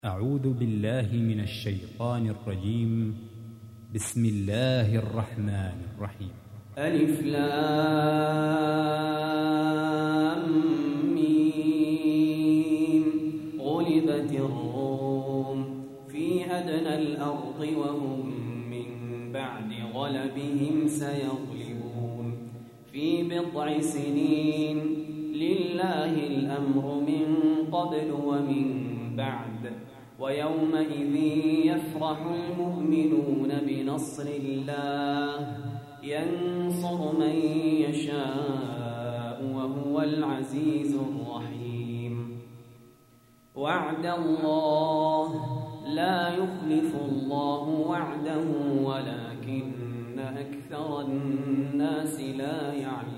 أعوذ بالله من الشيطان الرجيم. بسم الله الرحمن الرحيم. ألف لام ميم. غلبت الروم في أدنى الأرض وهم من بعد غلبهم سيغلبون في بضع سنين. لله الأمر من قبل ومن بعد، ويومئذ يفرح المؤمنون بنصر الله ينصر من يشاء وهو العزيز الرحيم. وعد الله لا يخلف الله وعده ولكن أكثر الناس لا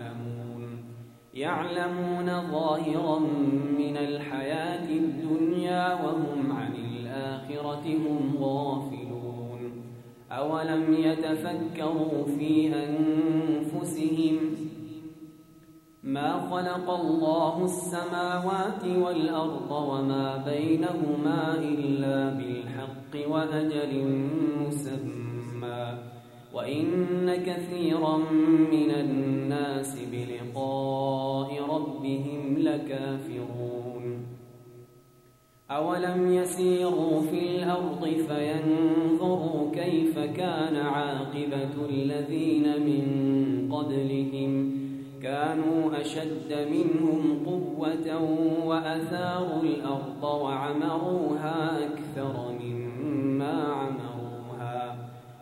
يعلمون ظاهرا من الحياة الدنيا وهم عن الآخرة هم غافلون. أولم يتفكروا في أنفسهم ما خلق الله السماوات والأرض وما بينهما إلا بالحق وأجل مسمى، وإن كثيرا من الناس بلقاء ربهم لكافرون. أولم يسيروا في الأرض فينظروا كيف كان عاقبة الذين من قبلهم كانوا أشد منهم قوة وأثاروا الأرض وعمروها أكثر مما عمروها،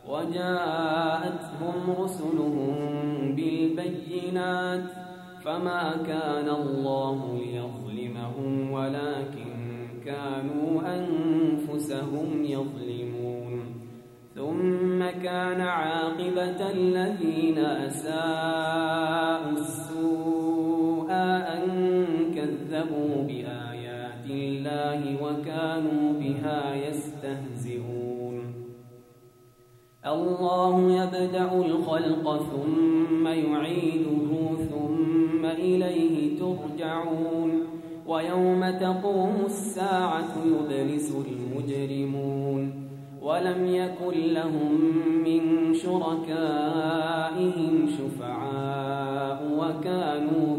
وجاءتهم رسلهم بالبينات، فما كان الله ليظلمهم ولكن كانوا أنفسهم يظلمون. ثم كان عاقبة الذين أساءوا السوء أن كذبوا بآيات الله وكانوا بها يستهزئون. الله يبدأ الخلق ثم يعيده ثم إليه ترجعون. ويوم تقوم الساعة يبلس المجرمون ولم يكن لهم من شركائهم شفعاء وكانوا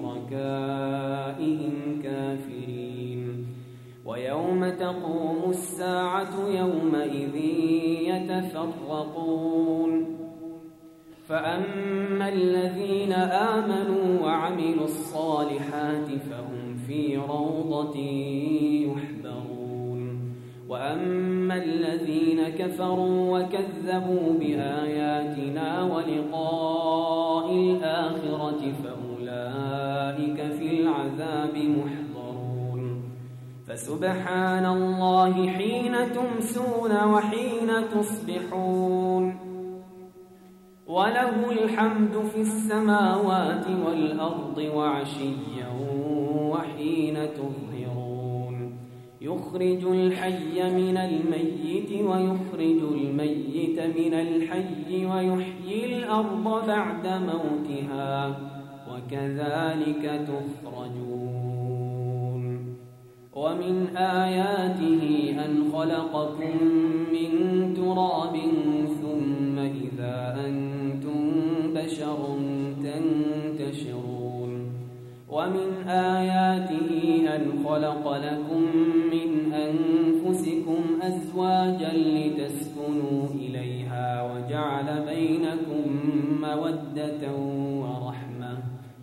بشركائهم كافرين. ويوم تقوم الساعة يومئذ يتفرقون، فأما الذين آمنوا وعملوا الصالحات فهم في روضة يحبرون، وأما الذين كفروا وكذبوا بآياتنا ولقاء الآخرة فأولئك في العذاب محضرون. فسبحان الله حين تمسون وحين تصبحون، وله الحمد في السماوات والأرض وعشيا وحين تظهرون. يخرج الحي من الميت ويخرج الميت من الحي ويحيي الأرض بعد موتها وكذلك تخرجون. ومن آياته أن خلقكم من تراب ثم إذا أنتم بشر تنتشرون. ومن آياته أن خلق لكم من أنفسكم أزواجا لتسكنوا إليها وجعل بينكم مودة ورحمة،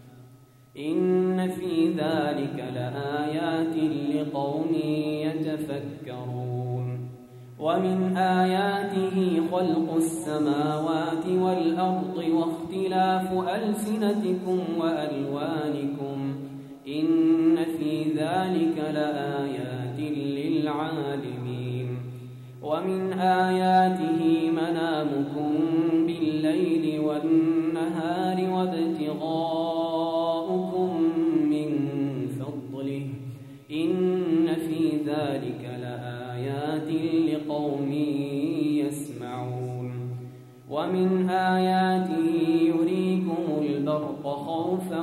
إن في ذلك لآيات لقوم يتفكرون. ومن آياته خلق السماوات والأرض واختلاف ألسنتكم وألوانكم، إن في ذلك لآيات للعالمين. ومن آياته منامكم بالليل والنهار وابتغاؤكم من فضله، إن في ذلك لآيات لقوم يسمعون. ومن آياته يريكم البرق خوفا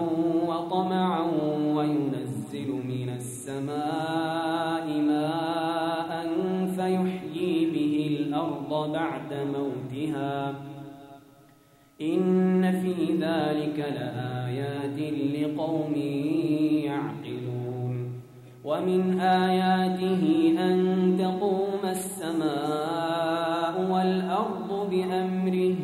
وطمعا وينزل من السماء ماء الأرض بعد موتها إن في ذلك لآيات لقوم يعقلون ومن آياته أن تقوم السماء والأرض بأمره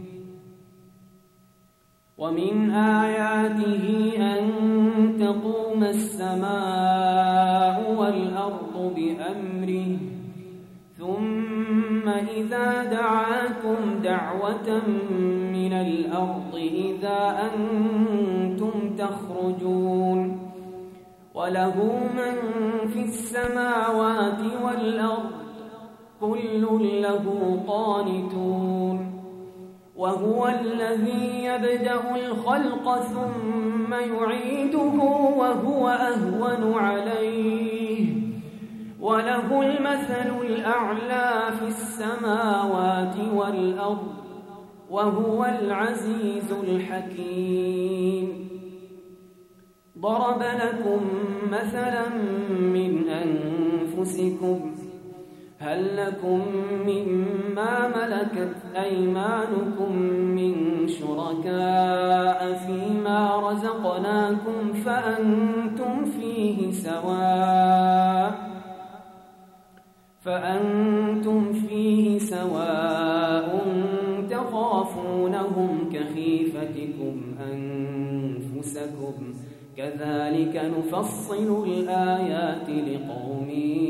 ثم إذا دعاكم دعوة من الأرض إذا أنتم تخرجون وله من في السماوات والأرض كل له قانتون وهو الذي يبدأ الخلق ثم يعيده وهو أهون عليه وله المثل الأعلى في السماوات والأرض وهو العزيز الحكيم ضرب لكم مثلا من أنفسكم هل لكم مما ملكت أيمانكم من شركاء فيما رزقناكم فأنتم فيه سواء تخافونهم كخيفتكم أنفسكم كذلك نفصل الآيات لقوم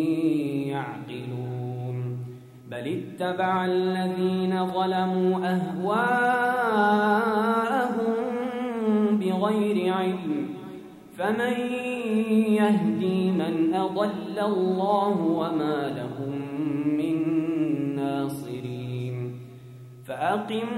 يعقلون بل اتبع الذين ظلموا أهواءهم بغير علم فمن يهدي من أضل الله وما لهم من ناصرين فأقم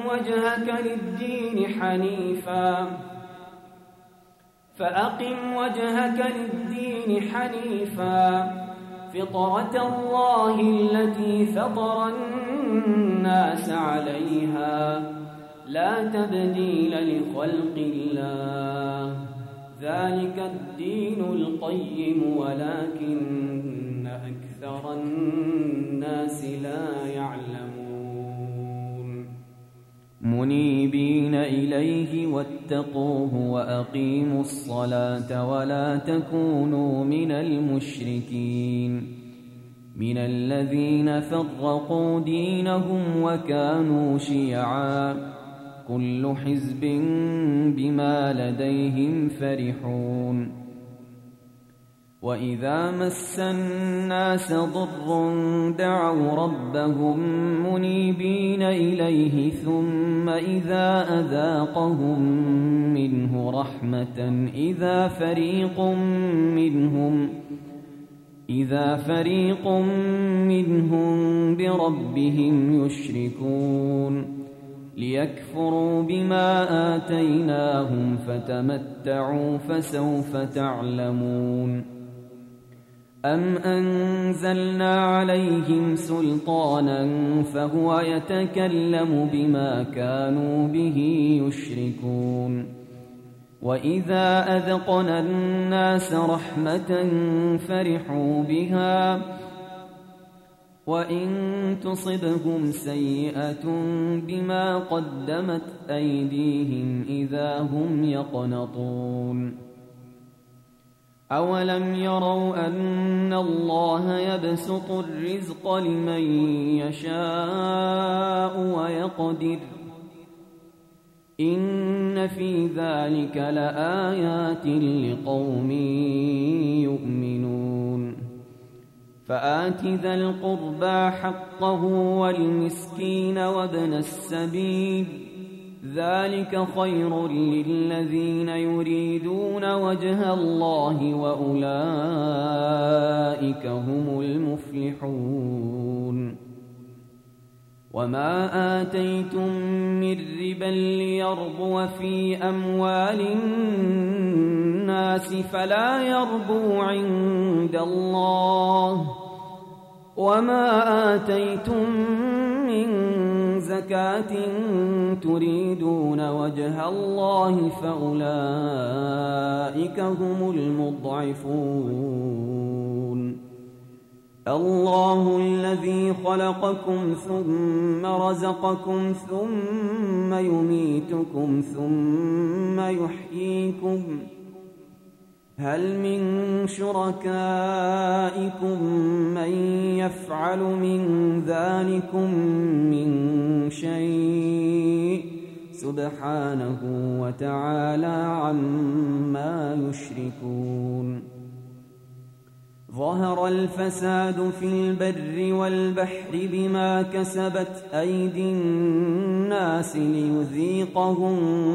وجهك للدين حنيفا فطرة الله التي فطر الناس عليها لا تبديل لخلق الله ذلك الدين القيم ولكن أكثر الناس لا يعلمون منيبين إليه واتقوه وأقيموا الصلاة ولا تكونوا من المشركين من الذين فرقوا دينهم وكانوا شيعا كل حزب بما لديهم فرحون وإذا مس الناس ضر دعوا ربهم منيبين إليه ثم إذا أذاقهم منه رحمة إذا فريق منهم بربهم يشركون ليكفروا بما آتيناهم فتمتعوا فسوف تعلمون أم أنزلنا عليهم سلطانا فهو يتكلم بما كانوا به يشركون وإذا أذقنا الناس رحمة فرحوا بها وإن تصبهم سيئة بما قدمت أيديهم إذا هم يقنطون أولم يروا أن الله يبسط الرزق لمن يشاء ويقدر إن في ذلك لآيات لقوم يؤمنون فآت ذا القربى حقه والمسكين وابن السبيل ذلك خير للذين يريدون وجه الله وأولئك هم المفلحون وما آتيتم من ربا ليربو في أموال الناس فلا يربو عند الله وما آتيتم من زكاة تريدون وجه الله فأولئك هم المضعفون الله الذي خلقكم ثم رزقكم ثم يميتكم ثم يحييكم هل من شركائكم من يفعل من ذلكم من شيء سبحانه وتعالى عما يشركون ظهر الفساد في البر والبحر بما كسبت أيدي الناس ليذيقهم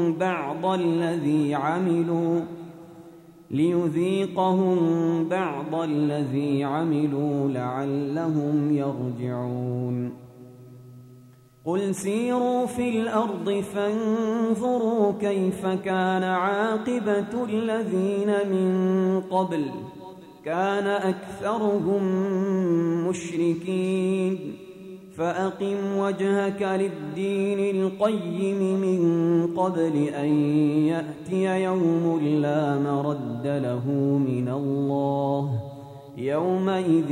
بعض الذي عملوا لعلهم يرجعون قل سيروا في الأرض فانظروا كيف كان عاقبة الذين من قبل كان أكثرهم مشركين فأقم وجهك للدين القيم من قبل أن يأتي يوم لا مرد له من الله يومئذ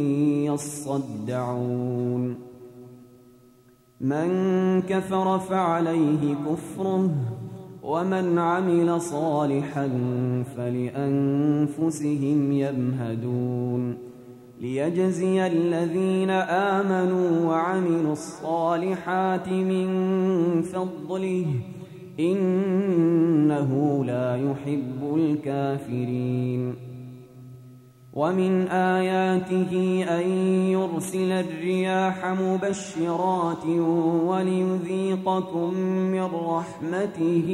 يصدعون من كفر فعليه كفره ومن عمل صالحا فلأنفسهم يمهدون ليجزي الذين آمنوا وعملوا الصالحات من فضله إنه لا يحب الكافرين ومن آياته أن يرسل الرياح مبشرات وليذيقكم من رحمته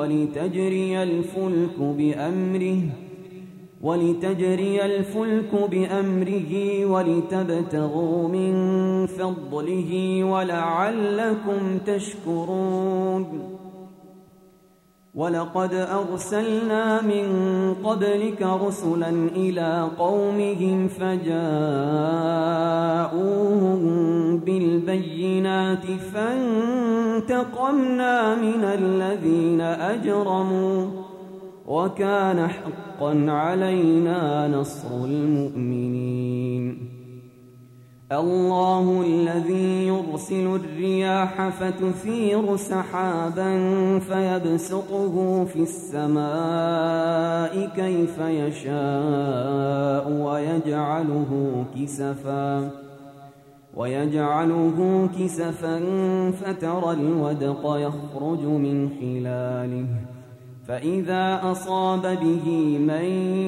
ولتجري الفلك بأمره ولتبتغوا من فضله ولعلكم تشكرون ولقد أرسلنا من قبلك رسلا إلى قومهم فجاءوهم بالبينات فانتقمنا من الذين أجرموا وكان حقا علينا نصر المؤمنين الله الذي يرسل الرياح فتثير سحابا فيبسطه في السماء كيف يشاء ويجعله كسفا فترى الودق يخرج من خلاله فإذا أصاب به من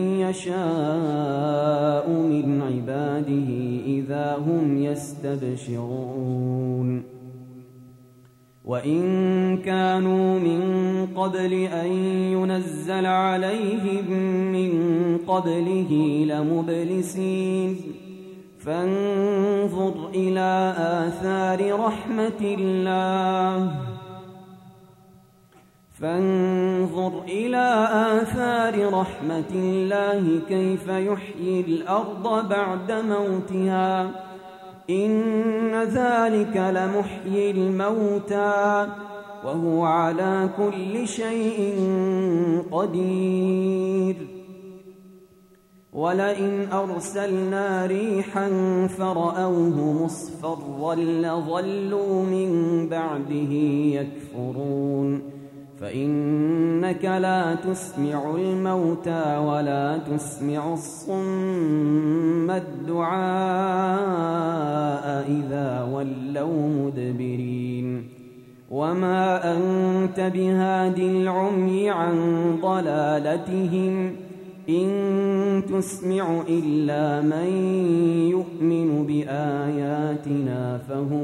يشاء من عباده إذا هم يستبشرون وإن كانوا من قبل أن ينزل عليهم من قبله لمبلسين فانظر إلى آثار رحمة الله كيف يحيي الأرض بعد موتها إن ذلك لمحيي الموتى وهو على كل شيء قدير ولئن أرسلنا ريحا فرأوه مصفرا لظلوا من بعده يكفرون فإنك لا تسمع الموتى ولا تسمع الصم الدعاء إذا ولوا مدبرين وما أنت بهاد العمي عن ضلالتهم إن تسمع إلا من يؤمن بآياتنا فهم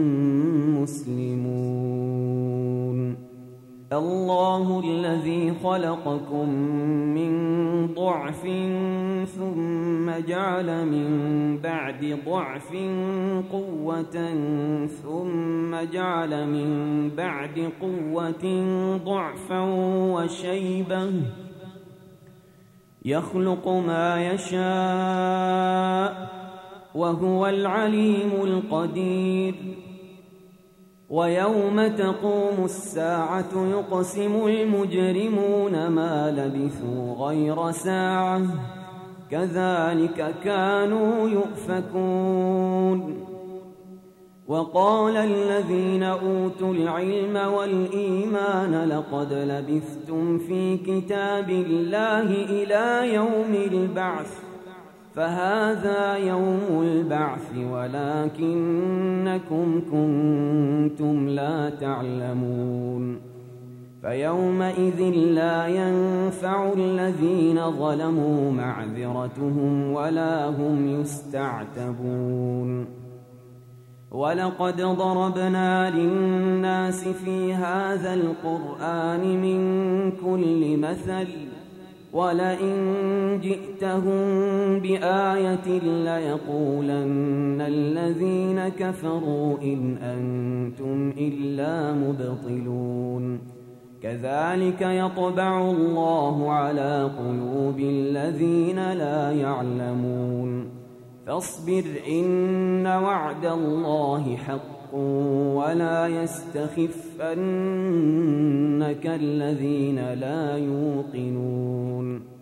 مسلمون الله الذي خلقكم من ضعف ثم جعل من بعد ضعف قوة ثم جعل من بعد قوة ضعفا وشيبة يخلق ما يشاء وهو العليم القدير ويوم تقوم الساعة يقسم المجرمون ما لبثوا غير ساعة كذلك كانوا يؤفكون. وقال الذين أوتوا العلم والإيمان لقد لبثتم في كتاب الله إلى يوم البعث فهذا يوم البعث ولكنكم كنتم لا تعلمون. فيومئذ لا ينفع الذين ظلموا معذرتهم ولا هم يستعتبون. ولقد ضربنا للناس في هذا القرآن من كل مثل ولئن جئتهم بآية ليقولن الذين كفروا إن أنتم إلا مبطلون. كذلك يطبع الله على قلوب الذين لا يعلمون. فاصبر إن وعد الله حق ولا يستخفنك الذين لا يوقنون.